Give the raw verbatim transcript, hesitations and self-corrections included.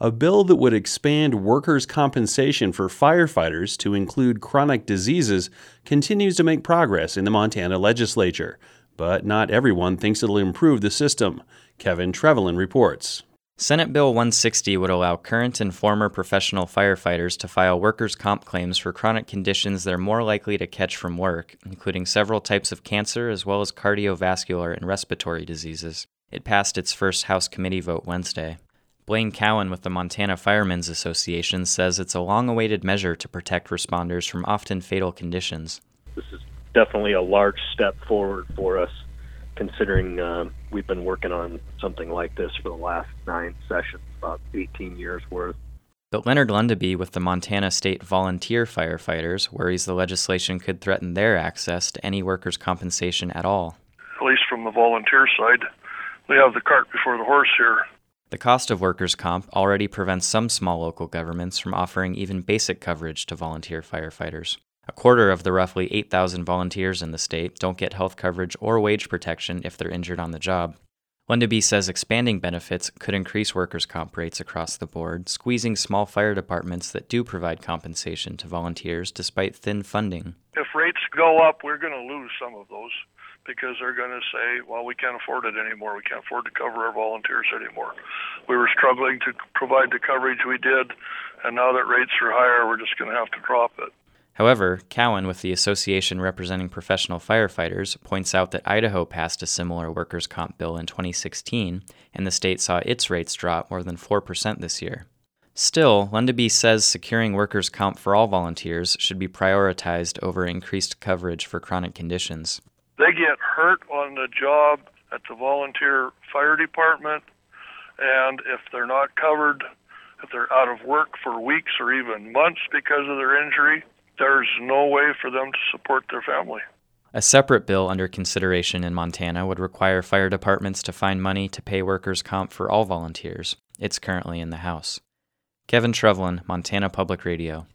A bill that would expand workers' compensation for firefighters to include chronic diseases continues to make progress in the Montana legislature, but not everyone thinks it'll improve the system. Kevin Trevelyan reports. Senate Bill one sixty would allow current and former professional firefighters to file workers' comp claims for chronic conditions they're more likely to catch from work, including several types of cancer as well as cardiovascular and respiratory diseases. It passed its first House committee vote Wednesday. Blaine Cowan with the Montana Firemen's Association says it's a long-awaited measure to protect responders from often fatal conditions. This is definitely a large step forward for us, considering uh, we've been working on something like this for the last nine sessions, about eighteen years worth. But Leonard Lundeby with the Montana State Volunteer Firefighters worries the legislation could threaten their access to any workers' compensation at all. At least from the volunteer side, we have the cart before the horse here. The cost of workers' comp already prevents some small local governments from offering even basic coverage to volunteer firefighters. A quarter of the roughly eight thousand volunteers in the state don't get health coverage or wage protection if they're injured on the job. Lundeby says expanding benefits could increase workers' comp rates across the board, squeezing small fire departments that do provide compensation to volunteers despite thin funding. If rates go up, we're going to lose some of those because they're going to say, well, we can't afford it anymore. We can't afford to cover our volunteers anymore. We were struggling to provide the coverage we did, and now that rates are higher, we're just going to have to drop it. However, Cowan with the association representing professional firefighters points out that Idaho passed a similar workers' comp bill in twenty sixteen, and the state saw its rates drop more than four percent this year. Still, Lundeby says securing workers' comp for all volunteers should be prioritized over increased coverage for chronic conditions. They get hurt on the job at the volunteer fire department, and if they're not covered, if they're out of work for weeks or even months because of their injury, there's no way for them to support their family. A separate bill under consideration in Montana would require fire departments to find money to pay workers' comp for all volunteers. It's currently in the House. Kevin Trevelyan, Montana Public Radio.